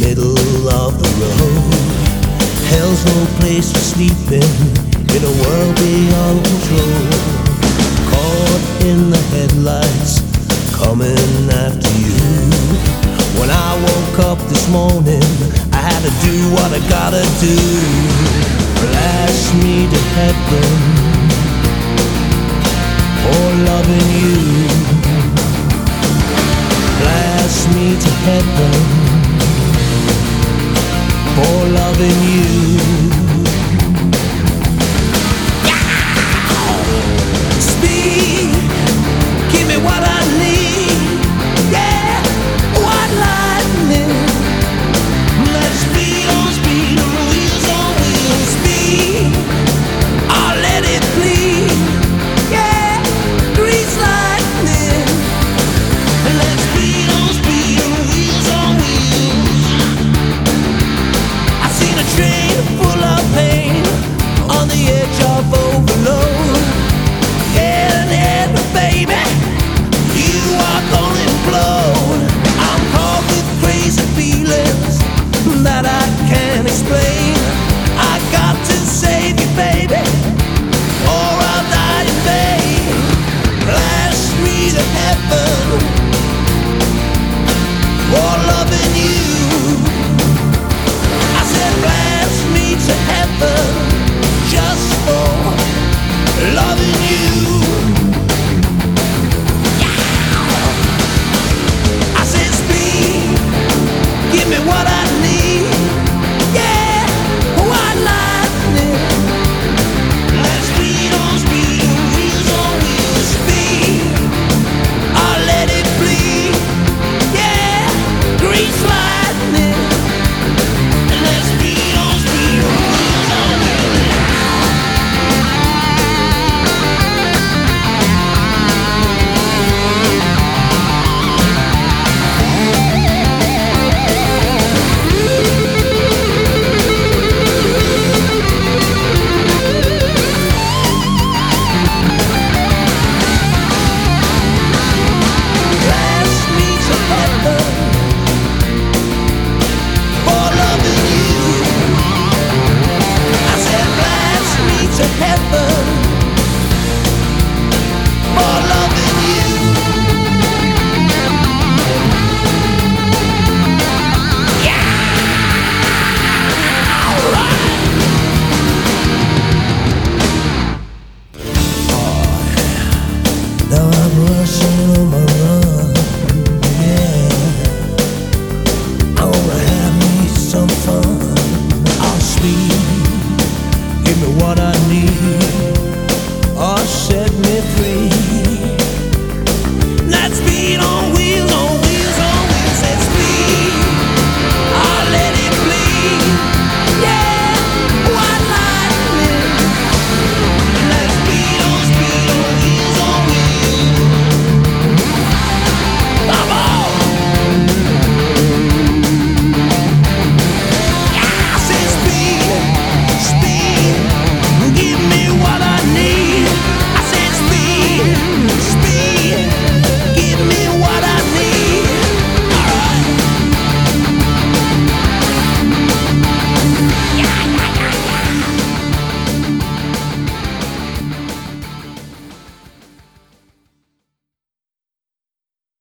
middle of the road. Hell's no place for sleeping in a world beyond control. Caught in the headlights, coming after you. When I woke up this morning, I had to do what I gotta do. Blast me to heaven for loving you. Blast me to heaven for loving you. Speed, give me what I need. Yeah, white lightning. Let's speed on speed on wheels on wheels. Speed, I'll let it bleed. Yeah, grease lightning. Let's speed on wheels on wheels. I seen a train full of pain on the edge of overload. And baby, you are gonna implode. I'm caught with crazy feelings that I can't explain. I got to save you, baby, or I'll die in vain. Blast me to heaven for loving you. I said blast me to heaven just for loving you. I said speed, give me what I need. Yeah, white lightning. Let's speed on wheels on wheels. Speed, I'll let it bleed. Yeah, grease lightning. Let's speed on wheels on wheels. Blast me to heaven for loving you. I said blast me to heaven for loving you. Yeah, alright. Now I'm rushing on my